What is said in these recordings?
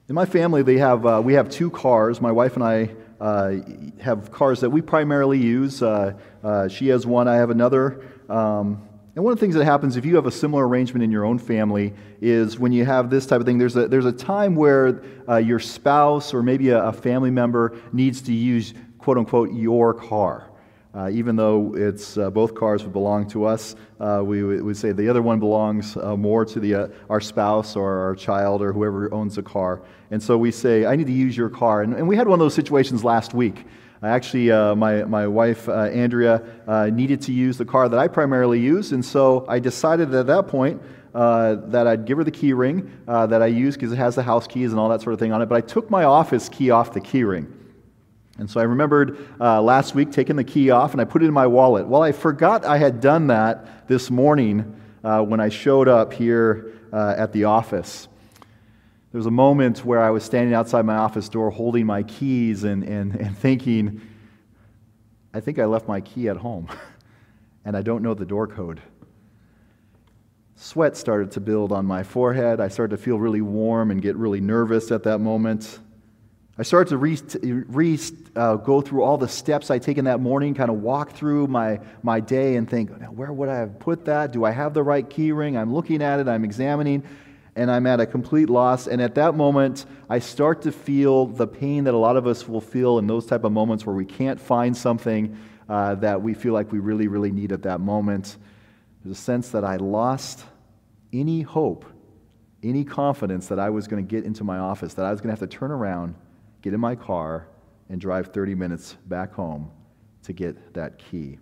In my family, we have two cars. My wife and I have cars that we primarily use. She has one, I have another. And one of the things that happens if you have a similar arrangement in your own family is when you have this type of thing, there's a time where your spouse or maybe a family member needs to use, quote unquote, your car. Even though it's both cars would belong to us, we would say the other one belongs more to our spouse or our child or whoever owns the car. And so we say, I need to use your car. And we had one of those situations last week. Actually, my wife, Andrea, needed to use the car that I primarily use, and so I decided at that point that I'd give her the key ring that I use because it has the house keys and all that sort of thing on it, but I took my office key off the key ring. And so I remembered last week taking the key off and I put it in my wallet. Well, I forgot I had done that this morning when I showed up here at the office. There was a moment where I was standing outside my office door holding my keys and thinking, I think I left my key at home and I don't know the door code. Sweat started to build on my forehead. I started to feel really warm and get really nervous at that moment. I started to go through all the steps I taken that morning, kind of walk through my day and think, where would I have put that? Do I have the right key ring? I'm looking at it, I'm examining, and I'm at a complete loss. And at that moment, I start to feel the pain that a lot of us will feel in those type of moments where we can't find something that we feel like we really, really need at that moment. There's a sense that I lost any hope, any confidence that I was going to get into my office, that I was going to have to turn around, get in my car, and drive 30 minutes back home to get that key.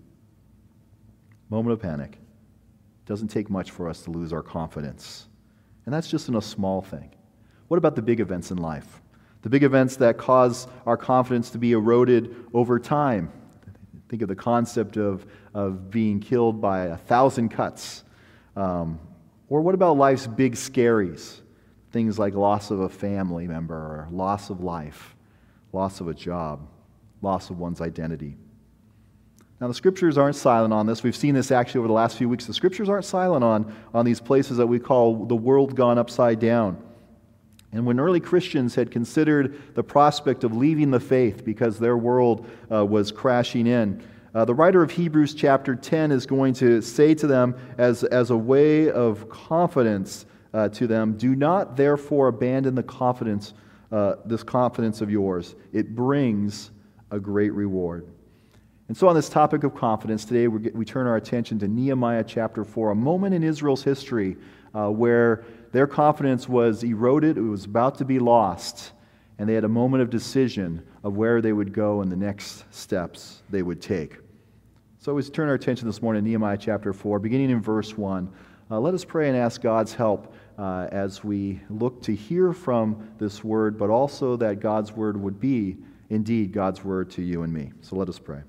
Moment of panic. It doesn't take much for us to lose our confidence. And that's just in a small thing. What about the big events in life? The big events that cause our confidence to be eroded over time. Think of the concept of being killed by 1,000 cuts. Or what about life's big scaries? Things like loss of a family member, or loss of life, loss of a job, loss of one's identity. Now, the Scriptures aren't silent on this. We've seen this actually over the last few weeks. The Scriptures aren't silent on these places that we call the world gone upside down. And when early Christians had considered the prospect of leaving the faith because their world was crashing in, the writer of Hebrews chapter 10 is going to say to them as a way of confidence to them, do not therefore abandon the confidence, this confidence of yours. It brings a great reward. And so on this topic of confidence, today we turn our attention to Nehemiah chapter 4, a moment in Israel's history where their confidence was eroded, it was about to be lost, and they had a moment of decision of where they would go and the next steps they would take. So we turn our attention this morning to Nehemiah chapter 4, beginning in verse 1. Let us pray and ask God's help as we look to hear from this word, but also that God's word would be indeed God's word to you and me. So let us pray.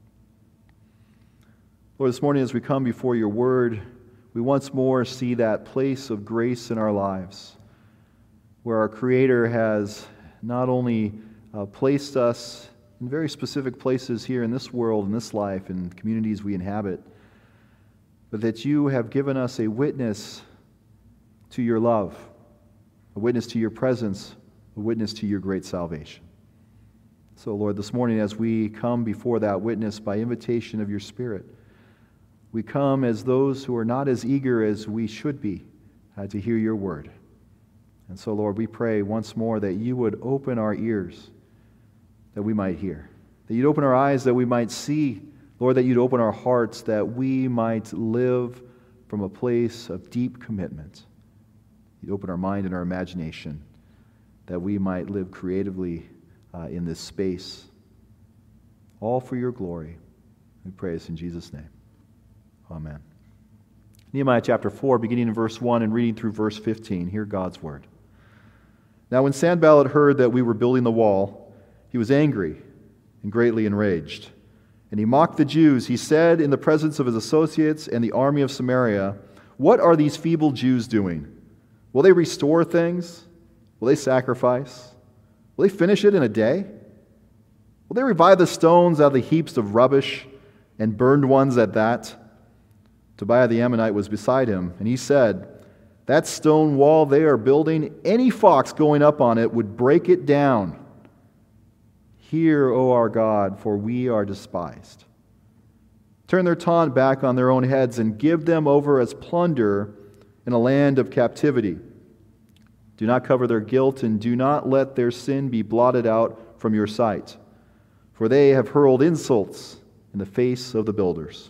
Lord, this morning as we come before your word, we once more see that place of grace in our lives, where our Creator has not only placed us in very specific places here in this world, in this life, in communities we inhabit, but that you have given us a witness to your love, a witness to your presence, a witness to your great salvation. So, Lord, this morning as we come before that witness by invitation of your Spirit, we come as those who are not as eager as we should be to hear your word. And so, Lord, we pray once more that you would open our ears that we might hear, that you'd open our eyes that we might see, Lord, that you'd open our hearts that we might live from a place of deep commitment. You'd open our mind and our imagination that we might live creatively in this space, all for your glory. We pray this in Jesus' name. Amen. Nehemiah chapter 4, beginning in verse 1 and reading through verse 15. Hear God's word. Now when Sanballat heard that we were building the wall, he was angry and greatly enraged. And he mocked the Jews. He said in the presence of his associates and the army of Samaria, "What are these feeble Jews doing? Will they restore things? Will they sacrifice? Will they finish it in a day? Will they revive the stones out of the heaps of rubbish and burned ones at that?" Tobiah the Ammonite was beside him, and he said, That stone wall they are building, any fox going up on it would break it down. Hear, O our God, for we are despised. Turn their taunt back on their own heads and give them over as plunder in a land of captivity. Do not cover their guilt and do not let their sin be blotted out from your sight, for they have hurled insults in the face of the builders.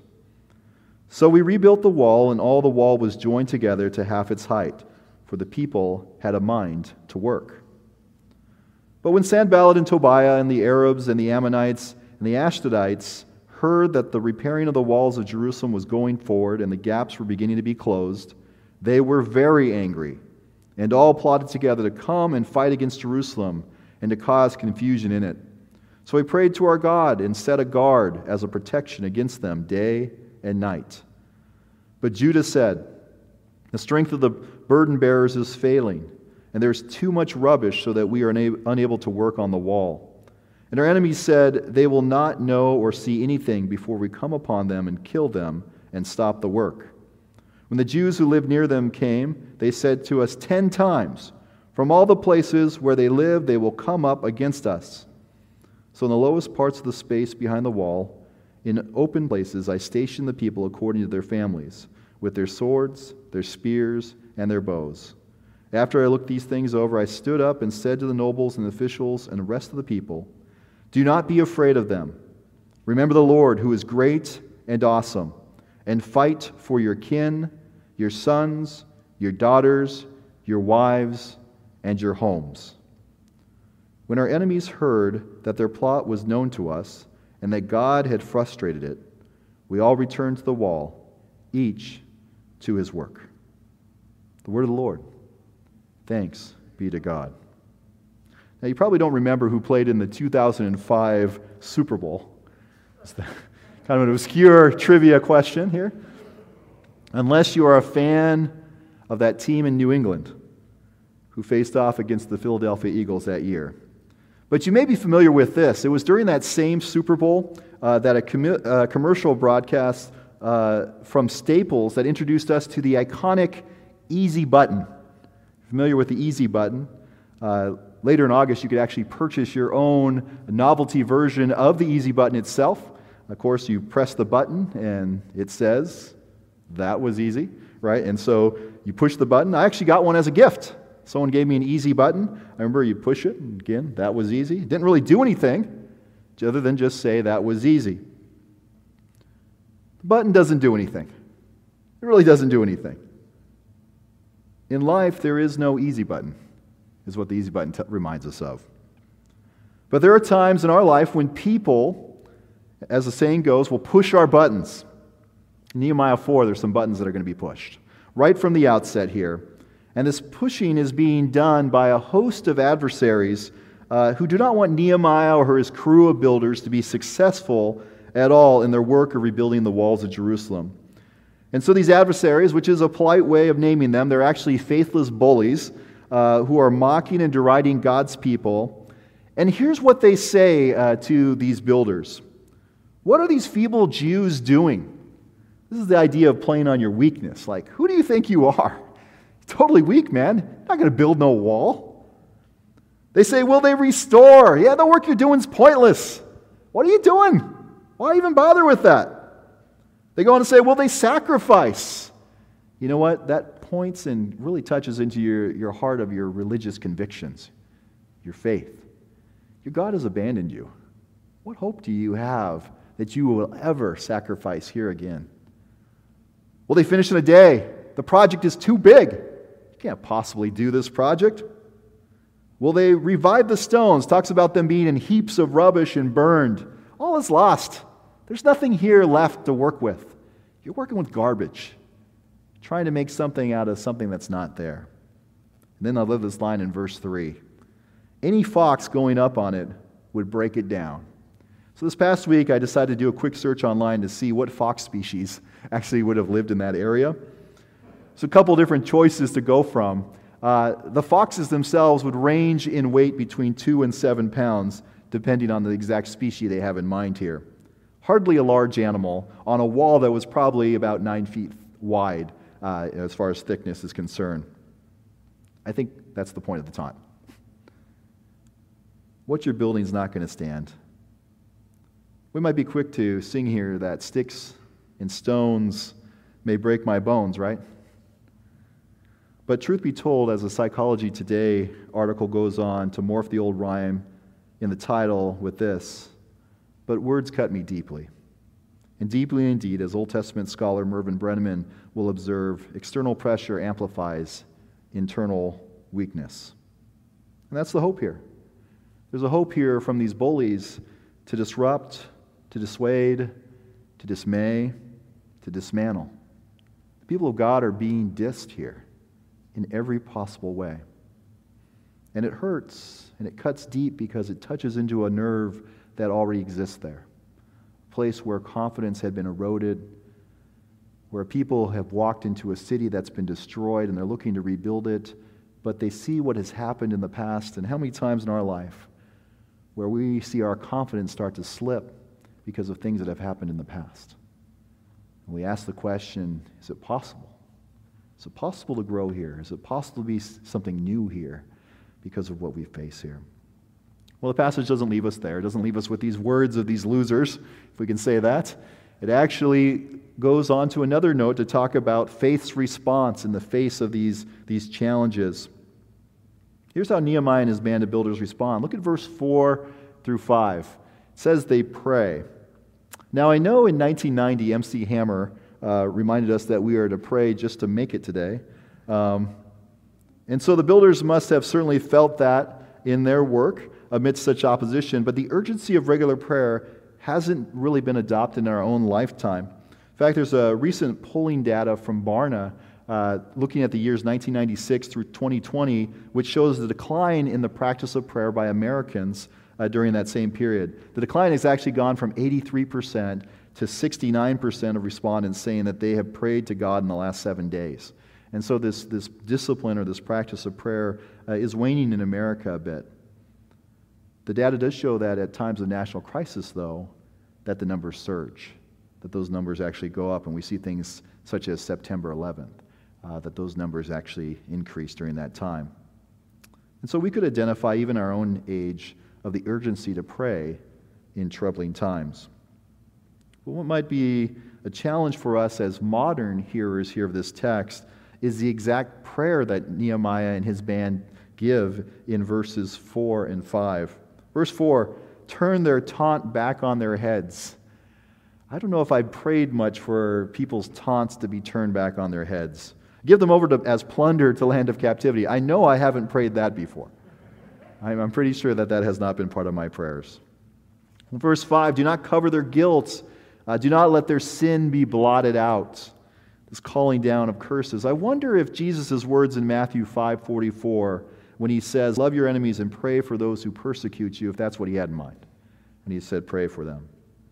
So we rebuilt the wall, and all the wall was joined together to half its height, for the people had a mind to work. But when Sanballat and Tobiah and the Arabs and the Ammonites and the Ashdodites heard that the repairing of the walls of Jerusalem was going forward and the gaps were beginning to be closed, they were very angry, and all plotted together to come and fight against Jerusalem and to cause confusion in it. So we prayed to our God and set a guard as a protection against them day and night. But Judah said, the strength of the burden bearers is failing, and there's too much rubbish so that we are unable to work on the wall. And our enemies said, they will not know or see anything before we come upon them and kill them and stop the work. When the Jews who lived near them came, they said to us 10 times, from all the places where they live, they will come up against us. So in the lowest parts of the space behind the wall, in open places, I stationed the people according to their families, with their swords, their spears, and their bows. After I looked these things over, I stood up and said to the nobles and officials and the rest of the people, do not be afraid of them. Remember the Lord, who is great and awesome, and fight for your kin, your sons, your daughters, your wives, and your homes. When our enemies heard that their plot was known to us, and that God had frustrated it, we all returned to the wall, each to his work. The word of the Lord. Thanks be to God. Now, you probably don't remember who played in the 2005 Super Bowl. It's kind of an obscure trivia question here. Unless you are a fan of that team in New England who faced off against the Philadelphia Eagles that year. But you may be familiar with this. It was during that same Super Bowl that a commercial broadcast from Staples that introduced us to the iconic Easy Button. Familiar with the Easy Button? Later in August, you could actually purchase your own novelty version of the Easy Button itself. Of course, you press the button and it says, that was easy, right? And so you push the button. I actually got one as a gift. Someone gave me an Easy Button. I remember you push it, and again, that was easy. It didn't really do anything other than just say that was easy. The button doesn't do anything. It really doesn't do anything. In life, there is no easy button, is what the Easy Button reminds us of. But there are times in our life when people, as the saying goes, will push our buttons. In Nehemiah 4, there's some buttons that are going to be pushed. Right from the outset here. And this pushing is being done by a host of adversaries who do not want Nehemiah or his crew of builders to be successful at all in their work of rebuilding the walls of Jerusalem. And so these adversaries, which is a polite way of naming them, they're actually faithless bullies who are mocking and deriding God's people. And here's what they say to these builders. What are these feeble Jews doing? This is the idea of playing on your weakness. Like, who do you think you are? Totally weak, man. You're not going to build no wall. They say, will they restore? Yeah, the work you're doing is pointless. What are you doing? Why even bother with that? They go on to say, will they sacrifice? You know what? That points and really touches into your heart of your religious convictions, your faith. Your God has abandoned you. What hope do you have that you will ever sacrifice here again? Will they finish in a day? The project is too big. You can't possibly do this project. Will they revive the stones? Talks about them being in heaps of rubbish and burned. All is lost. There's nothing here left to work with. You're working with garbage, trying to make something out of something that's not there. And then I love this line in verse 3. Any fox going up on it would break it down. So this past week, I decided to do a quick search online to see what fox species actually would have lived in that area. So a couple different choices to go from. The foxes themselves would range in weight between 2 and 7 pounds, depending on the exact species they have in mind here. Hardly a large animal on a wall that was probably about 9 feet wide as far as thickness is concerned. I think that's the point of the taunt. What you're building is not going to stand. We might be quick to sing here that sticks and stones may break my bones, right? But truth be told, as a Psychology Today article goes on to morph the old rhyme in the title with this, but words cut me deeply. And deeply indeed, as Old Testament scholar Mervyn Brenneman will observe, external pressure amplifies internal weakness. And that's the hope here. There's a hope here from these bullies to disrupt, to dissuade, to dismay, to dismantle. The people of God are being dissed here in every possible way. And it hurts, and it cuts deep because it touches into a nerve that already exists there. A place where confidence had been eroded, where people have walked into a city that's been destroyed and they're looking to rebuild it, but they see what has happened in the past and how many times in our life where we see our confidence start to slip because of things that have happened in the past. And we ask the question, is it possible? Is it possible to grow here? Is it possible to be something new here because of what we face here? Well, the passage doesn't leave us there. It doesn't leave us with these words of these losers, if we can say that. It actually goes on to another note to talk about faith's response in the face of these challenges. Here's how Nehemiah and his band of builders respond. Look at verse 4 through 5. It says they pray. Now, I know in 1990, MC Hammer reminded us that we are to pray just to make it today. And so the builders must have certainly felt that in their work amidst such opposition, but the urgency of regular prayer hasn't really been adopted in our own lifetime. In fact, there's a recent polling data from Barna looking at the years 1996 through 2020, which shows the decline in the practice of prayer by Americans during that same period. The decline has actually gone from 83% to 69% of respondents saying that they have prayed to God in the last 7 days. And so this discipline or this practice of prayer is waning in America a bit. The data does show that at times of national crisis, though, that the numbers surge, that those numbers actually go up, and we see things such as September 11th, that those numbers actually increase during that time. And so we could identify even our own age of the urgency to pray in troubling times. But what might be a challenge for us as modern hearers here of this text is the exact prayer that Nehemiah and his band give in verses 4 and 5. Verse 4, turn their taunt back on their heads. I don't know if I prayed much for people's taunts to be turned back on their heads. Give them over as plunder to land of captivity. I know I haven't prayed that before. I'm pretty sure that has not been part of my prayers. Verse 5, do not cover their guilt. Do not let their sin be blotted out. This calling down of curses. I wonder if Jesus' words in Matthew 5:44, when he says, love your enemies and pray for those who persecute you, if that's what he had in mind when he said pray for them.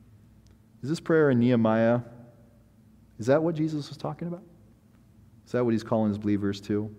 Is this prayer in Nehemiah, is that what Jesus was talking about? Is that what he's calling his believers to?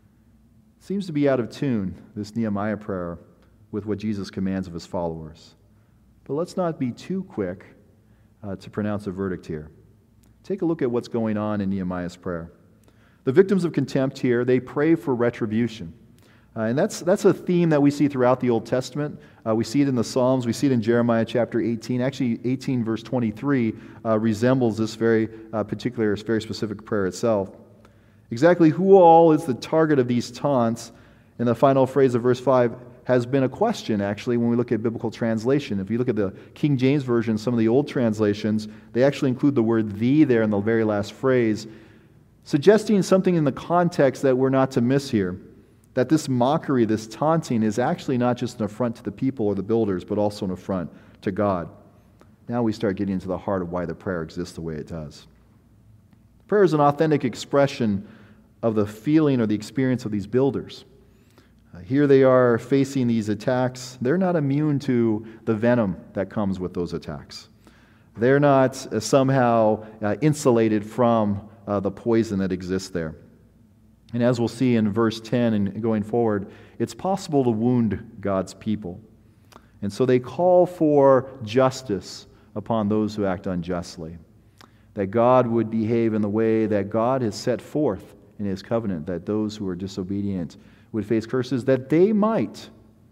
It seems to be out of tune, this Nehemiah prayer, with what Jesus commands of his followers. But let's not be too quick to pronounce a verdict here. Take a look at what's going on in Nehemiah's prayer. The victims of contempt here, they pray for retribution. And that's a theme that we see throughout the Old Testament. We see it in the Psalms. We see it in Jeremiah chapter 18. Actually, 18 verse 23 resembles this very particular, very specific prayer itself. Exactly who all is the target of these taunts in the final phrase of verse 5 has been a question, actually, when we look at biblical translation. If you look at the King James Version, some of the old translations, they actually include the word thee there in the very last phrase, suggesting something in the context that we're not to miss here. That this mockery, this taunting, is actually not just an affront to the people or the builders, but also an affront to God. Now we start getting into the heart of why the prayer exists the way it does. Prayer is an authentic expression of the feeling or the experience of these builders. Here they are facing these attacks. They're not immune to the venom that comes with those attacks. They're not somehow insulated from the poison that exists there. And as we'll see in verse 10 and going forward, it's possible to wound God's people. And so they call for justice upon those who act unjustly. that God would behave in the way that God has set forth in his covenant, that those who are disobedient would face curses, that they might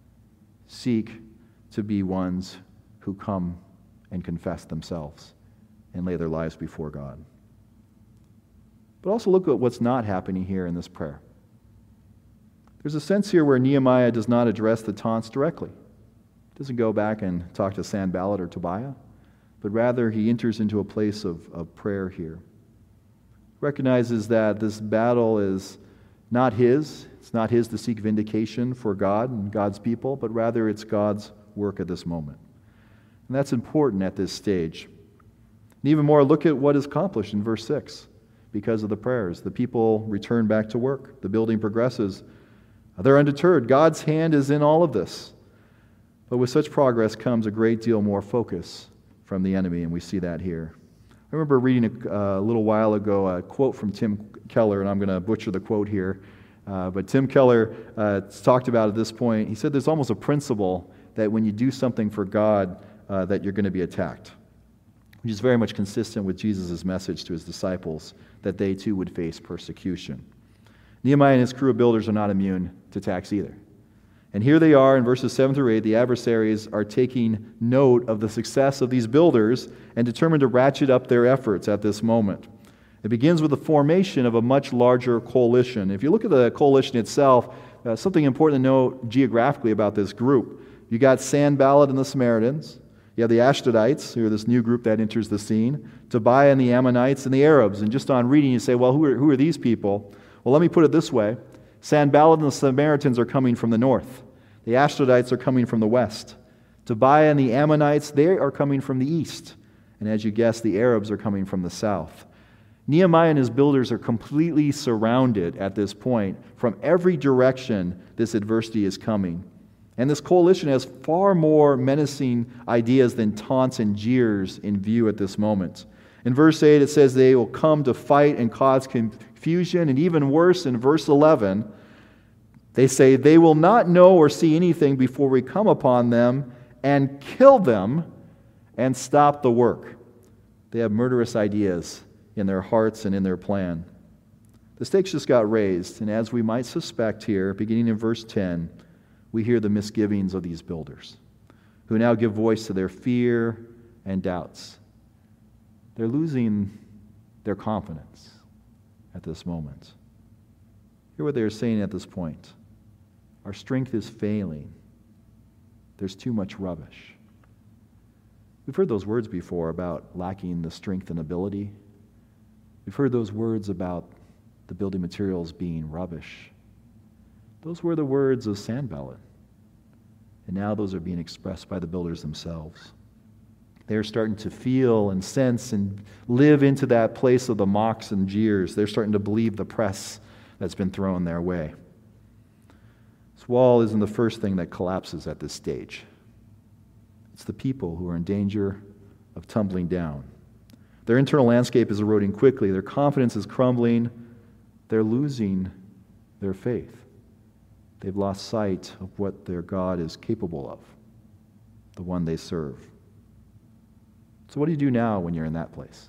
seek to be ones who come and confess themselves and lay their lives before God. But also look at what's not happening here in this prayer. There's a sense here where Nehemiah does not address the taunts directly. He doesn't go back and talk to Sanballat or Tobiah, but rather he enters into a place of prayer here. Recognizes that this battle is not his. It's not his to seek vindication for God and God's people, but rather it's God's work at this moment. And that's important at this stage. And even more, look at what is accomplished in verse 6. Because of the prayers, the people return back to work. The building progresses. They're undeterred. God's hand is in all of this. But with such progress comes a great deal more focus from the enemy, and we see that here. I remember reading a little while ago a quote from Tim Keller, and I'm going to butcher the quote here. But Tim Keller talked about at this point, he said there's almost a principle that when you do something for God, that you're going to be attacked, which is very much consistent with Jesus' message to his disciples, that they too would face persecution. Nehemiah and his crew of builders are not immune to attacks either. And here they are in verses 7 through 8. The adversaries are taking note of the success of these builders and determined to ratchet up their efforts at this moment. It begins with the formation of a much larger coalition. If you look at the coalition itself, something important to note geographically about this group. You got Sanballat and the Samaritans. You have the Ashdodites, who are this new group that enters the scene, Tobiah and the Ammonites, and the Arabs. And just on reading, you say, well, who are these people? Well, let me put it this way. Sanballat and the Samaritans are coming from the north. The Ashdodites are coming from the west. Tobiah and the Ammonites, they are coming from the east. And as you guessed, the Arabs are coming from the south. Nehemiah and his builders are completely surrounded at this point. From every direction, this adversity is coming. And this coalition has far more menacing ideas than taunts and jeers in view at this moment. In verse 8, it says they will come to fight and cause confusion. And even worse, in verse 11, they say they will not know or see anything before we come upon them and kill them and stop the work. They have murderous ideas in their hearts and in their plan. The stakes just got raised. And as we might suspect here, beginning in verse 10, we hear the misgivings of these builders, who now give voice to their fear and doubts. They're losing their confidence at this moment. Hear what they're saying at this point. Our strength is failing. There's too much rubbish. We've heard those words before about lacking the strength and ability. We've heard those words about the building materials being rubbish. Those were the words of Sanballat. And now those are being expressed by the builders themselves. They're starting to feel and sense and live into that place of the mocks and jeers. They're starting to believe the press that's been thrown their way. This wall isn't the first thing that collapses at this stage. It's the people who are in danger of tumbling down. Their internal landscape is eroding quickly. Their confidence is crumbling. They're losing their faith. They've lost sight of what their God is capable of, the one they serve. So what do you do now when you're in that place?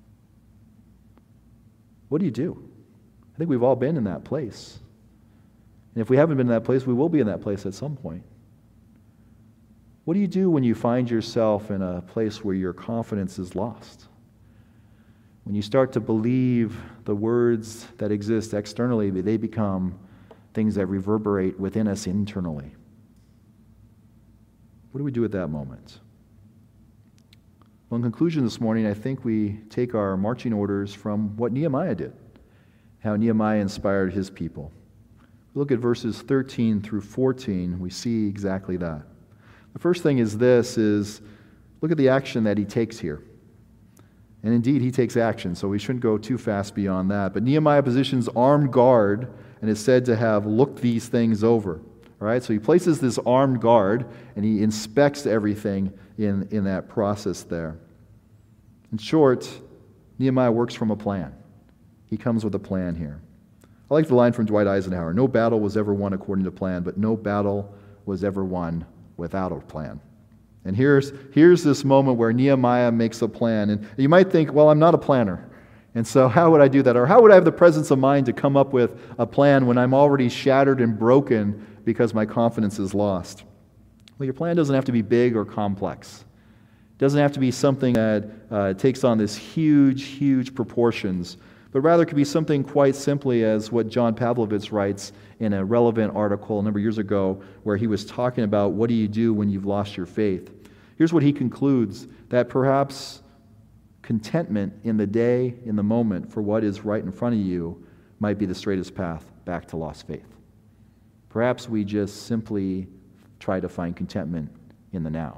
What do you do? I think we've all been in that place. And if we haven't been in that place, we will be in that place at some point. What do you do when you find yourself in a place where your confidence is lost? When you start to believe the words that exist externally, they become things that reverberate within us internally. What do we do at that moment? Well, in conclusion this morning, I think we take our marching orders from what Nehemiah did, how Nehemiah inspired his people. We look at verses 13 through 14, we see exactly that. The first thing is look at the action that he takes here. And indeed, he takes action, so we shouldn't go too fast beyond that. But Nehemiah positions armed guard and is said to have looked these things over. All right, so he places this armed guard and he inspects everything in that process there. In short, Nehemiah works from a plan. He comes with a plan here. I like the line from Dwight Eisenhower. No battle was ever won according to plan, but no battle was ever won without a plan. And here's this moment where Nehemiah makes a plan. And you might think, well, I'm not a planner. And so how would I do that? Or how would I have the presence of mind to come up with a plan when I'm already shattered and broken because my confidence is lost? Well, your plan doesn't have to be big or complex. It doesn't have to be something that takes on this huge proportions, but rather it could be something quite simply as what John Pavlovitz writes in a relevant article a number of years ago where he was talking about what do you do when you've lost your faith. Here's what he concludes, that perhaps contentment in the day, in the moment, for what is right in front of you might be the straightest path back to lost faith. Perhaps we just simply try to find contentment in the now.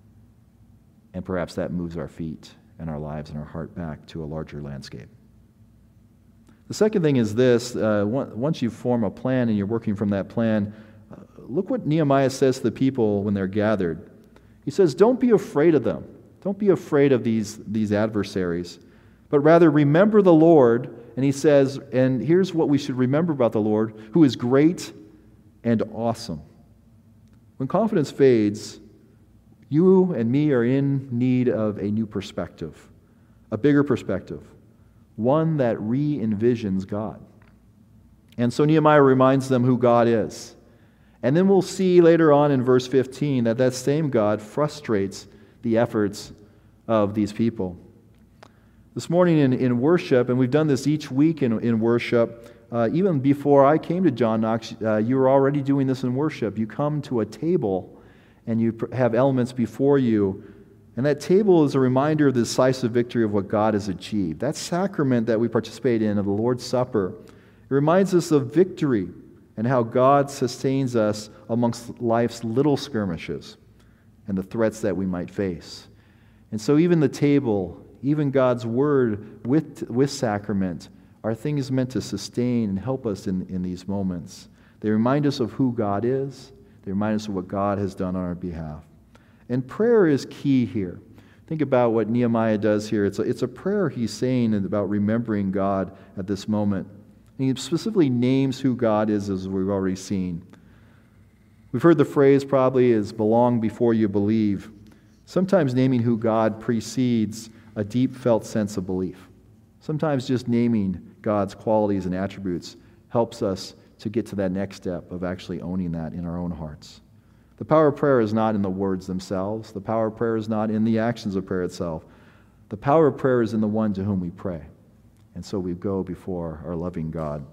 And perhaps that moves our feet and our lives and our heart back to a larger landscape. The second thing is this, once you form a plan and you're working from that plan, look what Nehemiah says to the people when they're gathered. He says, don't be afraid of them. Don't be afraid of these adversaries, but rather remember the Lord. And he says, and here's what we should remember about the Lord, who is great and awesome. When confidence fades, you and me are in need of a new perspective, a bigger perspective, one that re-envisions God. And so Nehemiah reminds them who God is. And then we'll see later on in verse 15 that same God frustrates the efforts of these people. This morning in worship, and we've done this each week in worship, even before I came to John Knox, you were already doing this in worship. You come to a table and you have elements before you, and that table is a reminder of the decisive victory of what God has achieved. That sacrament that we participate in, of the Lord's Supper, it reminds us of victory and how God sustains us amongst life's little skirmishes and the threats that we might face. And so even the table, even God's Word with sacrament, are things meant to sustain and help us in these moments. They remind us of who God is. They remind us of what God has done on our behalf. And prayer is key here. Think about what Nehemiah does here. It's a prayer he's saying about remembering God at this moment. And he specifically names who God is, as we've already seen. We've heard the phrase probably is belong before you believe. Sometimes naming who God precedes a deep felt sense of belief. Sometimes just naming God's qualities and attributes helps us to get to that next step of actually owning that in our own hearts. The power of prayer is not in the words themselves. The power of prayer is not in the actions of prayer itself. The power of prayer is in the one to whom we pray. And so we go before our loving God.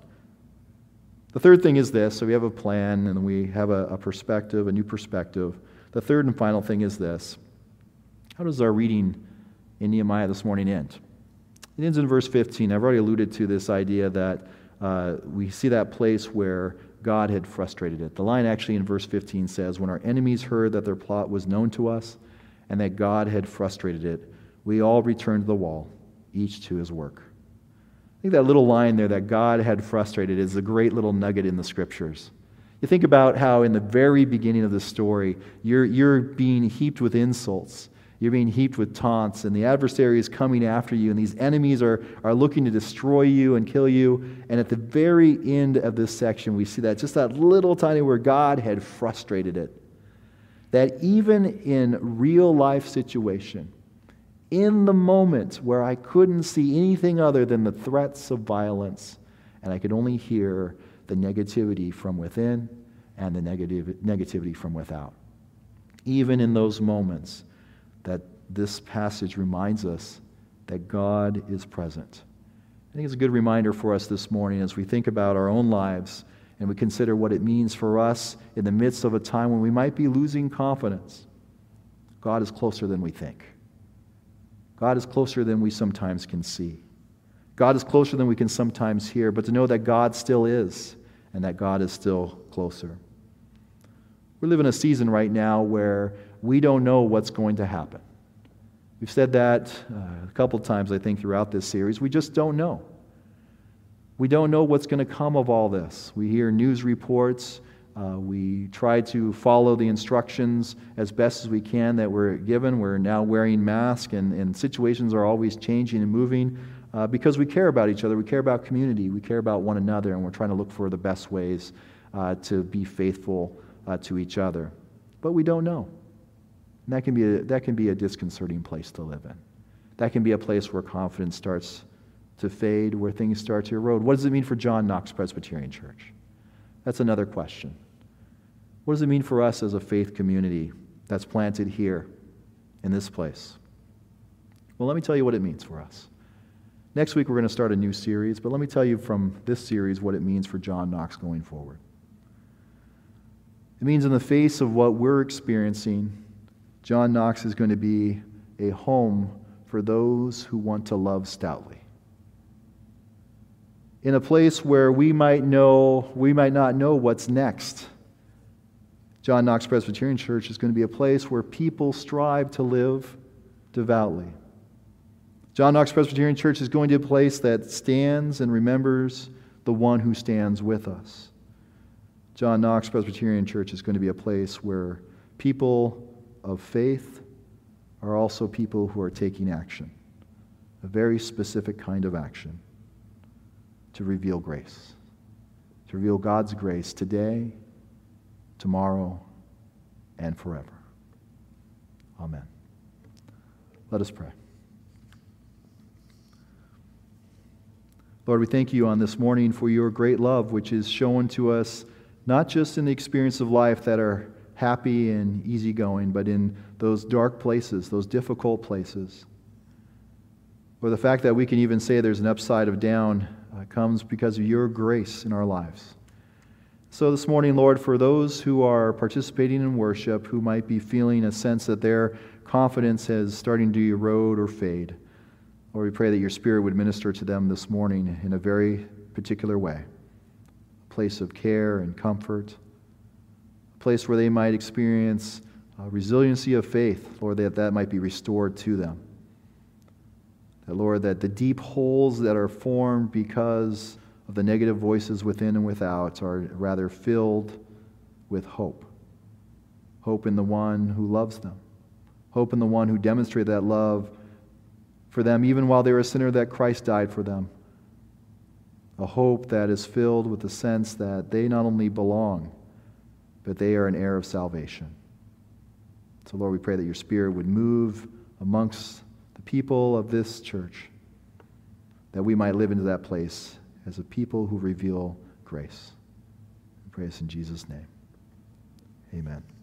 The third thing is this. So we have a plan and we have a perspective, a new perspective. The third and final thing is this. How does our reading in Nehemiah this morning end? It ends in verse 15. I've already alluded to this idea that we see that place where God had frustrated it. The line actually in verse 15 says, when our enemies heard that their plot was known to us and that God had frustrated it, we all returned to the wall, each to his work. I think that little line there, that God had frustrated, is a great little nugget in the Scriptures. You think about how in the very beginning of the story, you're being heaped with insults. You're being heaped with taunts, and the adversary is coming after you, and these enemies are looking to destroy you and kill you. And at the very end of this section, we see that, just that little tiny where God had frustrated it. That even in real life situation, in the moment where I couldn't see anything other than the threats of violence, and I could only hear the negativity from within and the negativity from without. Even in those moments, that this passage reminds us that God is present. I think it's a good reminder for us this morning as we think about our own lives and we consider what it means for us in the midst of a time when we might be losing confidence. God is closer than we think. God is closer than we sometimes can see. God is closer than we can sometimes hear, but to know that God still is and that God is still closer. We live in a season right now where we don't know what's going to happen. We've said that a couple times, I think, throughout this series. We just don't know. We don't know what's going to come of all this. We hear news reports. We try to follow the instructions as best as we can that we're given. We're now wearing masks, and situations are always changing and moving because we care about each other. We care about community. We care about one another, and we're trying to look for the best ways to be faithful to each other. But we don't know. And that can be a disconcerting place to live in. That can be a place where confidence starts to fade, where things start to erode. What does it mean for John Knox Presbyterian Church? That's another question. What does it mean for us as a faith community that's planted here in this place? Well, let me tell you what it means for us. Next week we're going to start a new series, but let me tell you from this series what it means for John Knox going forward. It means in the face of what we're experiencing, John Knox is going to be a home for those who want to love stoutly. In a place where we might not know what's next, John Knox Presbyterian Church is going to be a place where people strive to live devoutly. John Knox Presbyterian Church is going to be a place that stands and remembers the one who stands with us. John Knox Presbyterian Church is going to be a place where people of faith are also people who are taking action, a very specific kind of action to reveal grace, to reveal God's grace today, tomorrow, and forever. Amen. Let us pray. Lord, we thank you on this morning for your great love, which is shown to us not just in the experience of life that are happy and easygoing, but in those dark places, those difficult places, or the fact that we can even say there's an upside of down comes because of your grace in our lives. So this morning, Lord, for those who are participating in worship, who might be feeling a sense that their confidence is starting to erode or fade, Lord, we pray that your Spirit would minister to them this morning in a very particular way, a place of care and comfort, a place where they might experience resiliency of faith, Lord, that might be restored to them. That, Lord, that the deep holes that are formed because of the negative voices within and without are rather filled with hope. Hope in the one who loves them. Hope in the one who demonstrated that love for them even while they were a sinner, that Christ died for them. A hope that is filled with the sense that they not only belong, but they are an heir of salvation. So, Lord, we pray that your Spirit would move amongst the people of this church, that we might live into that place as a people who reveal grace. We pray this in Jesus' name. Amen.